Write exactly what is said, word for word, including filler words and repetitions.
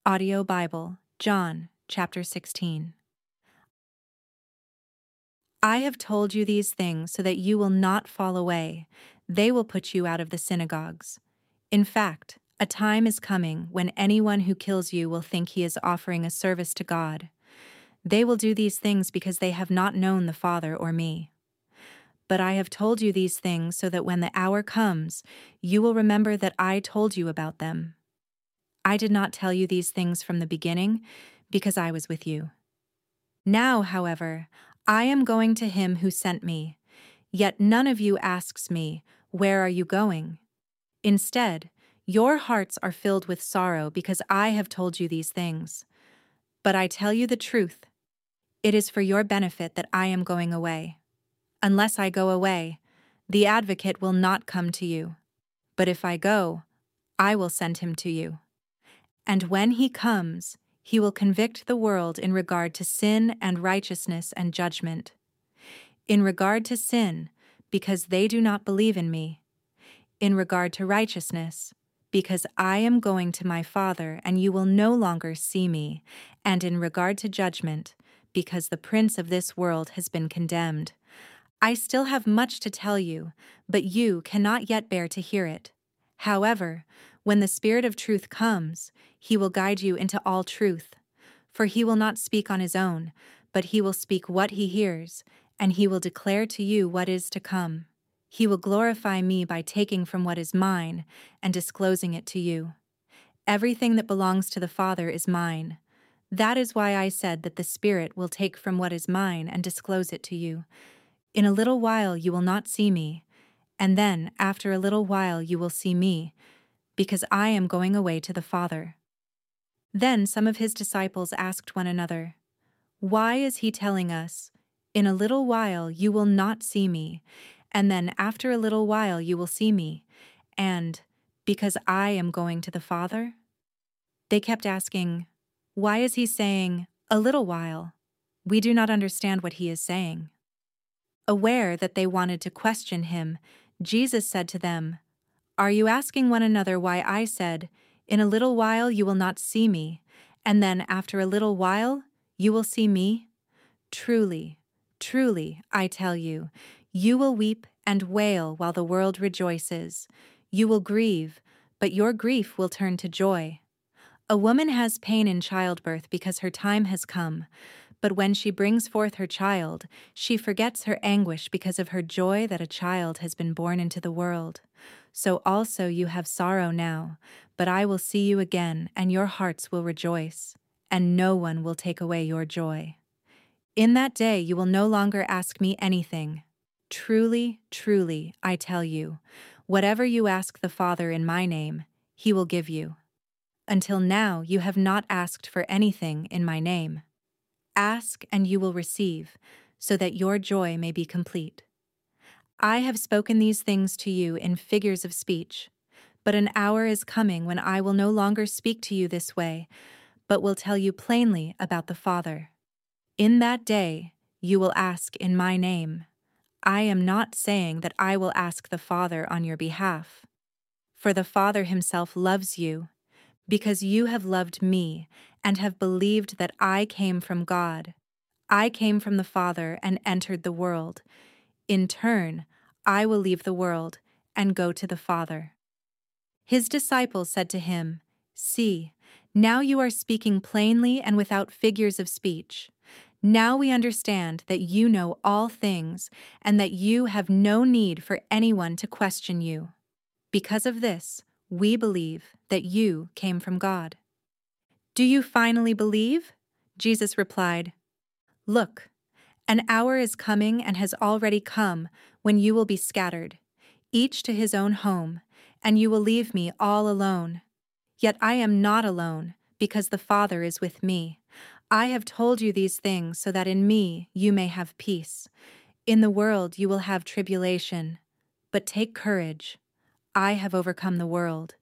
Audio Bible, John, chapter sixteen. I have told you these things so that you will not fall away. They will put you out of the synagogues. In fact, a time is coming when anyone who kills you will think he is offering a service to God. They will do these things because they have not known the Father or me. But I have told you these things so that when the hour comes, you will remember that I told you about them. I did not tell you these things from the beginning because I was with you. Now, however, I am going to him who sent me, yet none of you asks me, "Where are you going?" Instead, your hearts are filled with sorrow because I have told you these things. But I tell you the truth. It is for your benefit that I am going away. Unless I go away, the Advocate will not come to you. But if I go, I will send him to you. And when he comes, he will convict the world in regard to sin and righteousness and judgment. In regard to sin, because they do not believe in me. In regard to righteousness, because I am going to my Father and you will no longer see me. And in regard to judgment, because the prince of this world has been condemned. I still have much to tell you, but you cannot yet bear to hear it. However, when the Spirit of truth comes, he will guide you into all truth. For he will not speak on his own, but he will speak what he hears, and he will declare to you what is to come. He will glorify me by taking from what is mine and disclosing it to you. Everything that belongs to the Father is mine. That is why I said that the Spirit will take from what is mine and disclose it to you. In a little while you will not see me, and then after a little while you will see me, because I am going away to the Father. Then some of his disciples asked one another, "Why is he telling us, 'In a little while you will not see me,' and then after a little while you will see me, and 'because I am going to the Father'?" They kept asking, "Why is he saying, 'a little while'? We do not understand what he is saying." Aware that they wanted to question him, Jesus said to them, "Are you asking one another why I said, 'In a little while you will not see me,' and then after a little while you will see me? Truly, truly, I tell you, you will weep and wail while the world rejoices. You will grieve, but your grief will turn to joy. A woman has pain in childbirth because her time has come, but when she brings forth her child, she forgets her anguish because of her joy that a child has been born into the world. So also you have sorrow now, but I will see you again, and your hearts will rejoice, and no one will take away your joy. In that day you will no longer ask me anything. Truly, truly, I tell you, whatever you ask the Father in my name, he will give you. Until now you have not asked for anything in my name. Ask and you will receive, so that your joy may be complete. I have spoken these things to you in figures of speech, but an hour is coming when I will no longer speak to you this way, but will tell you plainly about the Father. In that day you will ask in my name. I am not saying that I will ask the Father on your behalf, for the Father himself loves you, because you have loved me and have believed that I came from God. I came from the Father and entered the world. In turn, I will leave the world and go to the Father." His disciples said to him, "See, now you are speaking plainly and without figures of speech. Now we understand that you know all things and that you have no need for anyone to question you. Because of this, we believe that you came from God." "Do you finally believe?" Jesus replied, "Look, an hour is coming and has already come when you will be scattered, each to his own home, and you will leave me all alone. Yet I am not alone, because the Father is with me. I have told you these things so that in me you may have peace. In the world you will have tribulation, but take courage. I have overcome the world."